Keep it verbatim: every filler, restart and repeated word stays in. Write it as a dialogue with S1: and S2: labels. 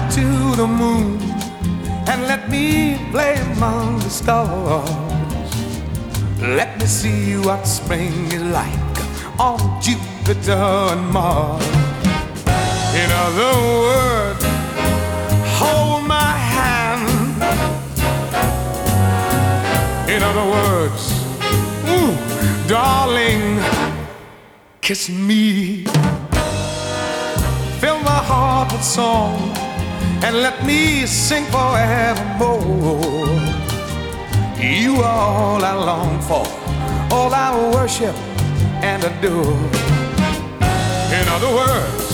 S1: to the moon and let me play among the stars. Let me see what spring is like on Jupiter and Mars. In other words, hold my hand. In other words, ooh, darling, kiss me. Fill my heart with song and let me sing forevermore. You are all I long for, all I worship and adore. In other words,